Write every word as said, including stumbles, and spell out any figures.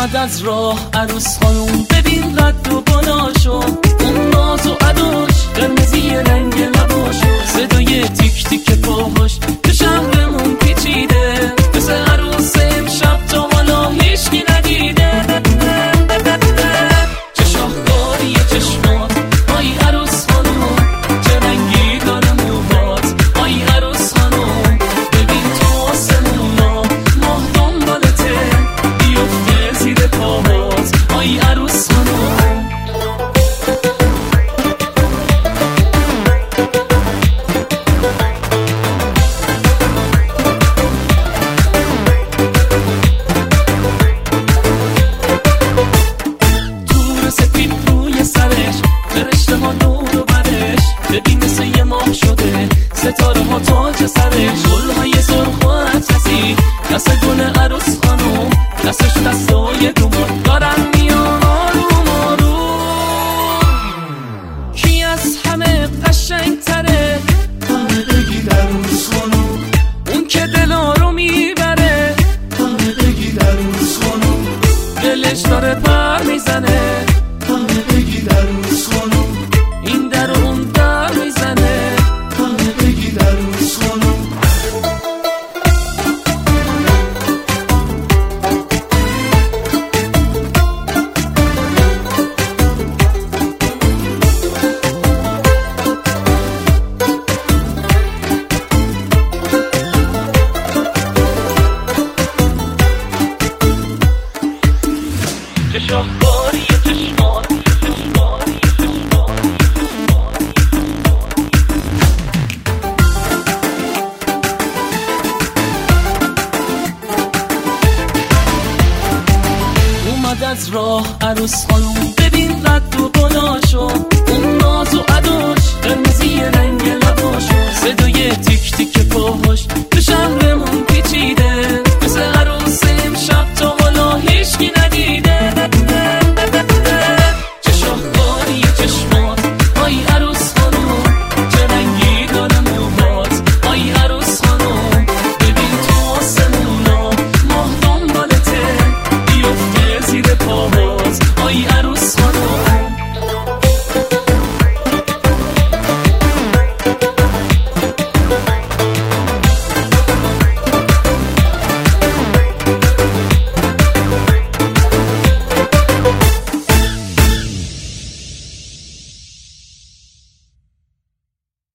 اومد از راه عروس خانوم، ببین رد و بلاشو، اون ناز و عداش، قرمزی رنگ لباشو، صدای تیک تیک پاهاش تو شهرمون پیچیده، مثل عروس امشب تا حالا هیچکی ندیده. چه شاهکاری چشمات آی عروس خانوم، چه رنگی داره موهات آی عروس خانوم، ببین تو آسمونا ماه دنبالته، بیفته زیر پاهات آی عروس خانوم. ببین مثل یه ماه شده ستاره ها تاج سرش، گلهای سرخ و اطلسی دست گل عروس خانوم، دستش دستای دومان دارن میان آروم آروم. کی از همه قشنگ تره همه بگید عروس خانوم، اون که دلا رو میبره همه بگید عروس خانوم، دلش داره پر میزنه همه بگید عروس خانوم، این در و اون در میزنه همه بگید عروس خانوم. چه شاهکاری چشمات از راه عروس خانوم، ببین رد و بلاشو،